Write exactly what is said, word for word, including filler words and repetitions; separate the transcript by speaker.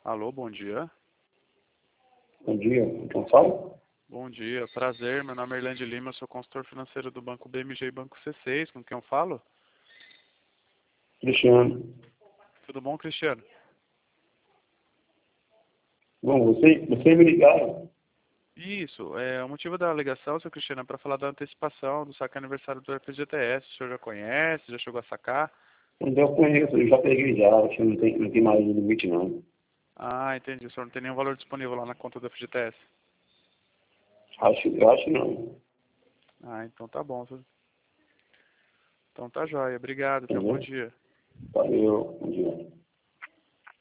Speaker 1: Alô, bom dia.
Speaker 2: Bom dia, quem fala?
Speaker 1: Bom dia, prazer. Meu nome é Irlande Lima, eu sou consultor financeiro do Banco B M G e Banco C seis. Com quem eu falo?
Speaker 2: Cristiano.
Speaker 1: Tudo bom, Cristiano?
Speaker 2: Bom, você, você me ligaram.
Speaker 1: Isso, é, o motivo da ligação, seu Cristiano, é para falar da antecipação do saque aniversário do F G T S. O senhor já conhece, já chegou a sacar?
Speaker 2: Então, eu conheço, eu já peguei já, acho que não tem, não tem mais limite não.
Speaker 1: Ah, entendi. O senhor não tem nenhum valor disponível lá na conta do F G T S.
Speaker 2: Acho, eu acho que não.
Speaker 1: Ah, então tá bom. Então tá jóia. Obrigado, tenha um bom
Speaker 2: Entendeu?
Speaker 1: dia.
Speaker 2: Valeu, bom dia.